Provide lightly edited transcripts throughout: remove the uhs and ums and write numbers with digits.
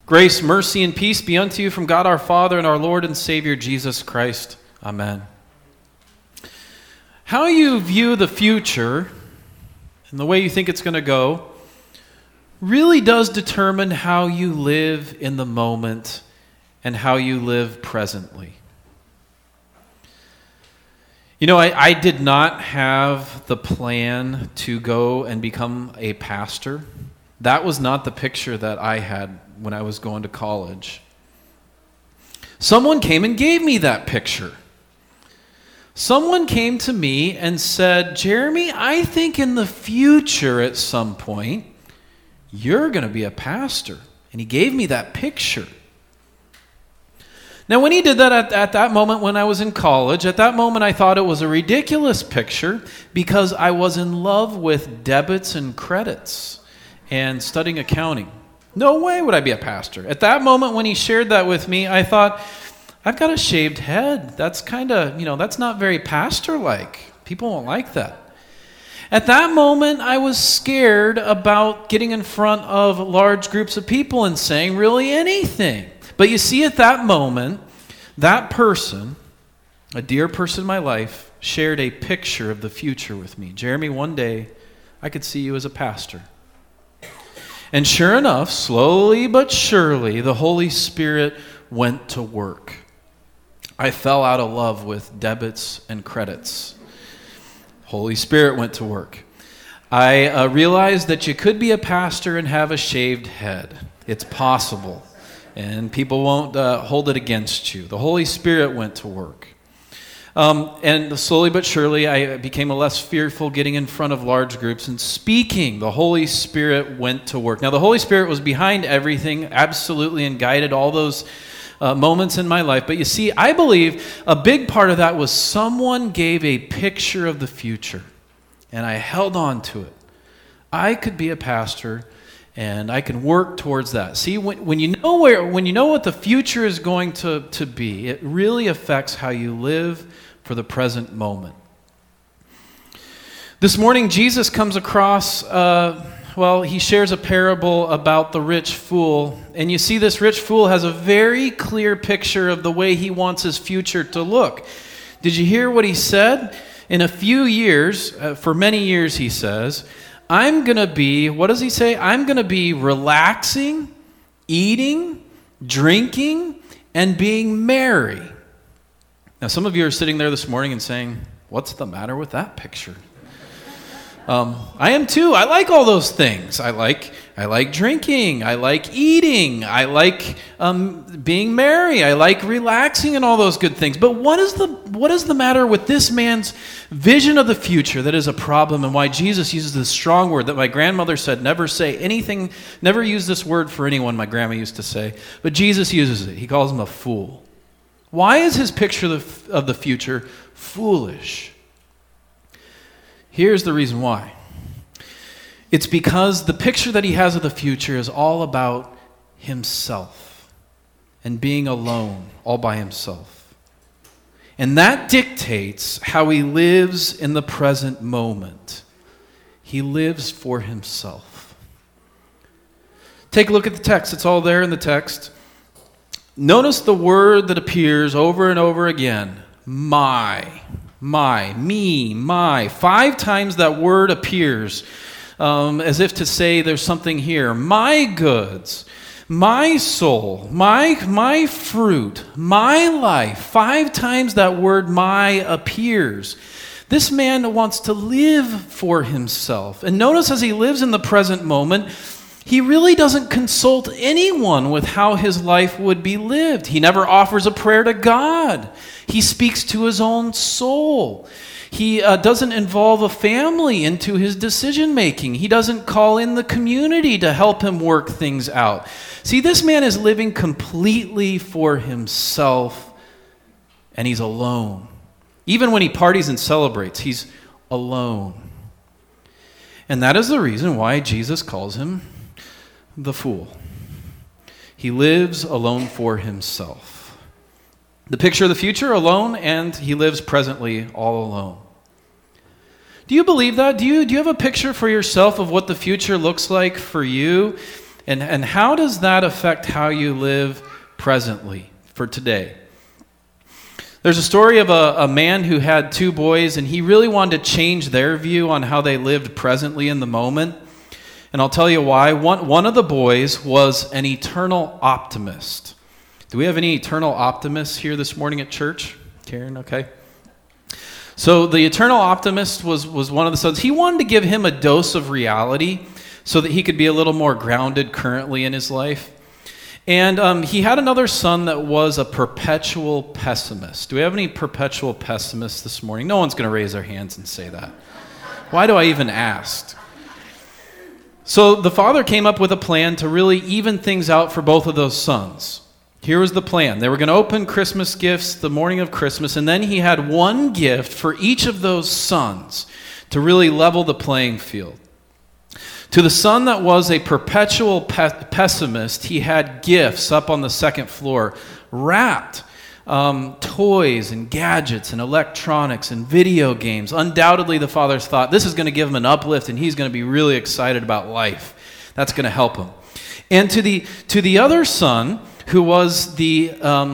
Grace, mercy, and peace be unto you from God our Father and our Lord and Savior Jesus Christ. Amen. How you view the future and the way you think it's going to go really does determine how you live in the moment and how you live presently. You know, I did not have the plan to go and become a pastor. That was not the picture that I had when I was going to college. Someone came and gave me that picture. Someone came to me and said, Jeremy, I think in the future at some point, you're going to be a pastor. And he gave me that picture. Now, when he did that at that moment when I was in college, at that moment I thought it was a ridiculous picture because I was in love with debits and credits and studying accounting. No way would I be a pastor. At that moment when he shared that with me, I thought, I've got a shaved head. That's kind of, that's not very pastor-like. People won't like that. At that moment, I was scared about getting in front of large groups of people and saying really anything. But you see, at that moment, that person, a dear person in my life, shared a picture of the future with me. Jeremy, one day, I could see you as a pastor. And sure enough, slowly but surely, the Holy Spirit went to work. I fell out of love with debits and credits. Holy Spirit went to work. I realized that you could be a pastor and have a shaved head. It's possible. And people won't hold it against you. The Holy Spirit went to work. And slowly but surely, I became less fearful getting in front of large groups and speaking. The Holy Spirit went to work. Now, the Holy Spirit was behind everything, absolutely, and guided all those moments in my life. But you see, I believe a big part of that was someone gave a picture of the future, and I held on to it. I could be a pastor, and I can work towards that. See, when you know what the future is going to be, it really affects how you live for the present moment. This morning, Jesus comes across, he shares a parable about the rich fool. And you see, this rich fool has a very clear picture of the way he wants his future to look. Did you hear what he said? In a few years, for many years, he says, I'm going to be, what does he say? I'm going to be relaxing, eating, drinking, and being merry. Now, some of you are sitting there this morning and saying, what's the matter with that picture? I am too. I like all those things. I like drinking. I like eating. I like being merry. I like relaxing and all those good things. But what is the matter with this man's vision of the future that is a problem, and why Jesus uses this strong word that my grandmother said, never say anything, never use this word for anyone, my grandma used to say. But Jesus uses it. He calls him a fool. Why is his picture of the future foolish? Here's the reason why. It's because the picture that he has of the future is all about himself and being alone, all by himself. And that dictates how he lives in the present moment. He lives for himself. Take a look at the text. It's all there in the text. Notice the word that appears over and over again. My, me, my. 5 times that word appears as if to say there's something here. My goods, my soul, my fruit, my life. 5 times that word my appears. This man wants to live for himself. And notice as he lives in the present moment, he really doesn't consult anyone with how his life would be lived. He never offers a prayer to God. He speaks to his own soul. He doesn't involve a family into his decision-making. He doesn't call in the community to help him work things out. See, this man is living completely for himself, and he's alone. Even when he parties and celebrates, he's alone. And that is the reason why Jesus calls him the fool. He lives alone for himself. The picture of the future, alone, and he lives presently all alone. Do you believe that? Do you have a picture for yourself of what the future looks like for you? And how does that affect how you live presently for today? There's a story of a man who had 2 boys, and he really wanted to change their view on how they lived presently in the moment. And I'll tell you why. One of the boys was an eternal optimist. Do we have any eternal optimists here this morning at church? Karen, okay. So the eternal optimist was one of the sons. He wanted to give him a dose of reality so that he could be a little more grounded currently in his life. And he had another son that was a perpetual pessimist. Do we have any perpetual pessimists this morning? No one's going to raise their hands and say that. Why do I even ask? So the father came up with a plan to really even things out for both of those sons. Here was the plan. They were going to open Christmas gifts the morning of Christmas, and then he had one gift for each of those sons to really level the playing field. To the son that was a perpetual pessimist, he had gifts up on the second floor, wrapped toys and gadgets and electronics and video games. Undoubtedly, the fathers thought this is going to give him an uplift, and he's going to be really excited about life. That's going to help him. And to the other son, who was the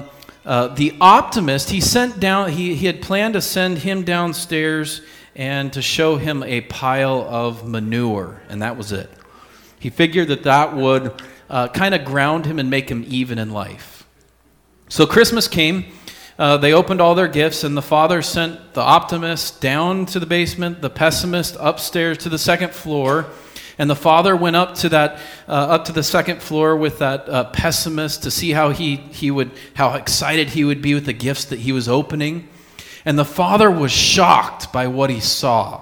optimist, he had planned to send him downstairs and to show him a pile of manure, and that was it. He figured that would kind of ground him and make him even in life. So Christmas came, they opened all their gifts, and the father sent the optimist down to the basement, the pessimist upstairs to the second floor, and the father went up to the second floor with that pessimist to see how how excited he would be with the gifts that he was opening. And the father was shocked by what he saw.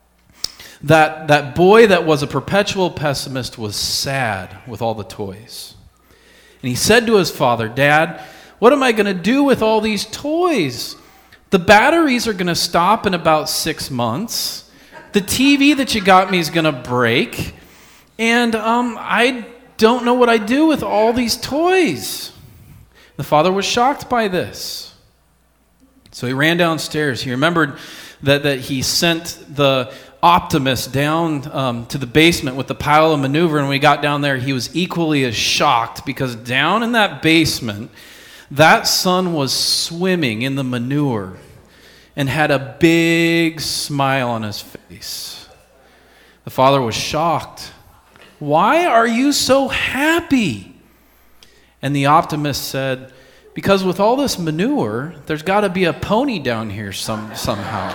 That boy that was a perpetual pessimist was sad with all the toys. And he said to his father, "Dad, what am I going to do with all these toys? The batteries are going to stop in about 6 months. The TV that you got me is going to break. And I don't know what I do with all these toys." The father was shocked by this. So he ran downstairs. He remembered that he sent the optimist down to the basement with the pile of manure, and when he got down there, he was equally as shocked because down in that basement, that son was swimming in the manure and had a big smile on his face. The father was shocked. "Why are you so happy?" And the optimist said, "Because with all this manure, there's got to be a pony down here somehow."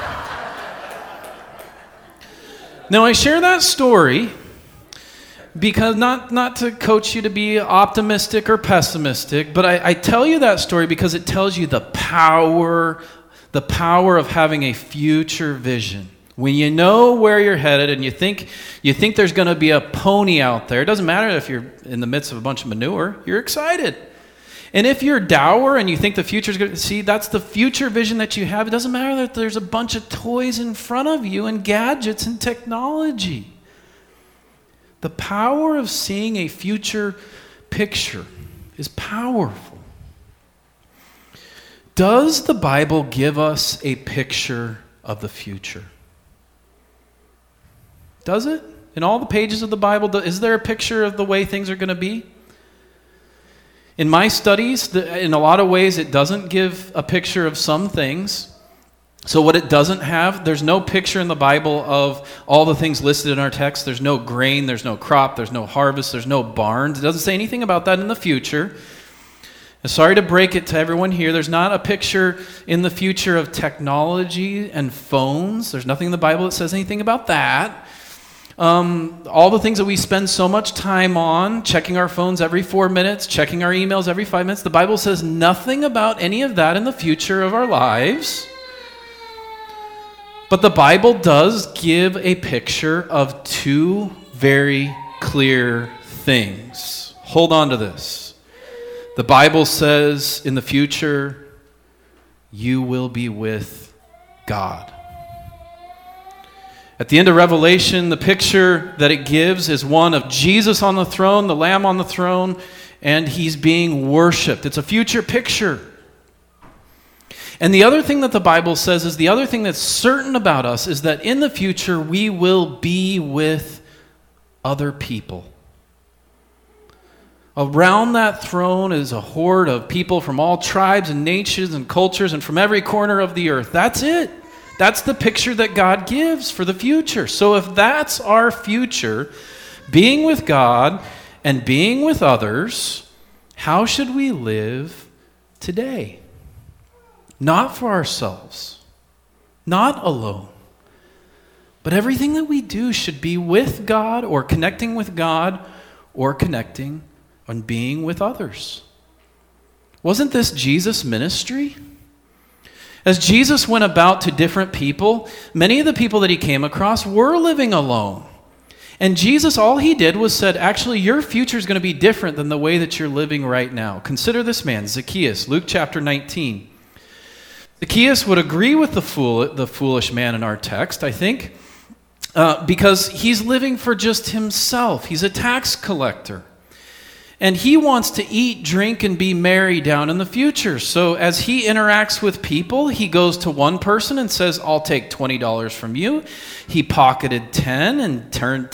Now, I share that story because not to coach you to be optimistic or pessimistic, but I tell you that story because it tells you the power of having a future vision. When you know where you're headed and you think there's going to be a pony out there, it doesn't matter if you're in the midst of a bunch of manure, you're excited. And if you're dour and you think the future's going to see, that's the future vision that you have. It doesn't matter that there's a bunch of toys in front of you and gadgets and technology. The power of seeing a future picture is powerful. Does the Bible give us a picture of the future? Does it? In all the pages of the Bible, is there a picture of the way things are going to be? In my studies, in a lot of ways, it doesn't give a picture of some things. So what it doesn't have, there's no picture in the Bible of all the things listed in our text. There's no grain, there's no crop, there's no harvest, there's no barns. It doesn't say anything about that in the future. And sorry to break it to everyone here, there's not a picture in the future of technology and phones. There's nothing in the Bible that says anything about that. All the things that we spend so much time on, checking our phones every 4 minutes, checking our emails every 5 minutes, the Bible says nothing about any of that in the future of our lives. But the Bible does give a picture of two very clear things. Hold on to this. The Bible says in the future, you will be with God. At the end of Revelation, the picture that it gives is one of Jesus on the throne, the Lamb on the throne, and he's being worshiped. It's a future picture. And the other thing that the Bible says is the other thing that's certain about us is that in the future we will be with other people. Around that throne is a horde of people from all tribes and nations and cultures and from every corner of the earth. That's it. That's the picture that God gives for the future. So if that's our future, being with God and being with others, how should we live today? Not for ourselves, not alone, but everything that we do should be with God or connecting with God or connecting and being with others. Wasn't this Jesus' ministry? As Jesus went about to different people, many of the people that he came across were living alone. And Jesus, all he did was said, actually, your future is going to be different than the way that you're living right now. Consider this man, Zacchaeus, Luke chapter 19. Zacchaeus would agree with the foolish man in our text, I think, because he's living for just himself. He's a tax collector. And he wants to eat, drink, and be merry down in the future. So as he interacts with people, he goes to one person and says, I'll take $20 from you. He pocketed 10 and turned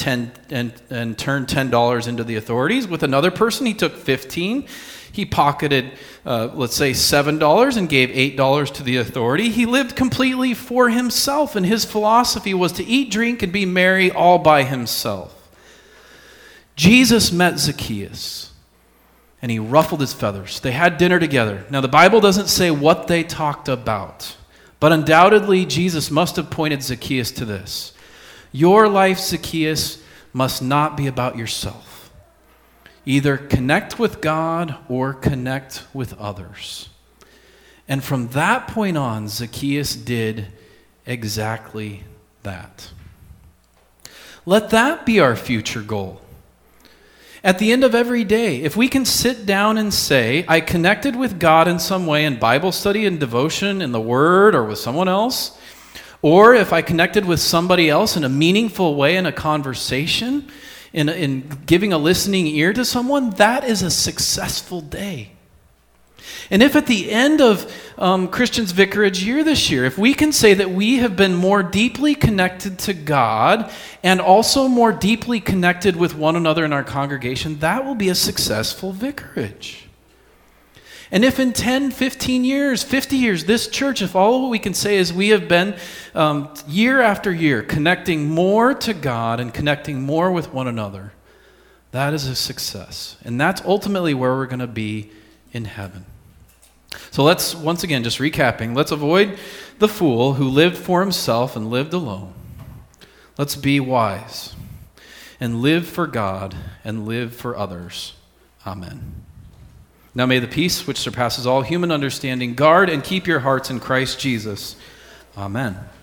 $10 into the authorities. With another person, he took 15. He pocketed, let's say, $7 and gave $8 to the authority. He lived completely for himself, and his philosophy was to eat, drink, and be merry all by himself. Jesus met Zacchaeus, and he ruffled his feathers. They had dinner together. Now, the Bible doesn't say what they talked about, but undoubtedly, Jesus must have pointed Zacchaeus to this. Your life, Zacchaeus, must not be about yourself. Either connect with God or connect with others. And from that point on, Zacchaeus did exactly that. Let that be our future goal. At the end of every day, if we can sit down and say, I connected with God in some way in Bible study and devotion, in the Word, or with someone else, or if I connected with somebody else in a meaningful way in a conversation, in giving a listening ear to someone, that is a successful day. And if at the end of Christian's Vicarage year this year, if we can say that we have been more deeply connected to God and also more deeply connected with one another in our congregation, that will be a successful vicarage. And if in 10, 15 years, 50 years, this church, if all we can say is we have been year after year connecting more to God and connecting more with one another, that is a success. And that's ultimately where we're going to be in heaven. So let's, once again, just recapping, let's avoid the fool who lived for himself and lived alone. Let's be wise and live for God and live for others. Amen. Now may the peace which surpasses all human understanding guard and keep your hearts in Christ Jesus. Amen.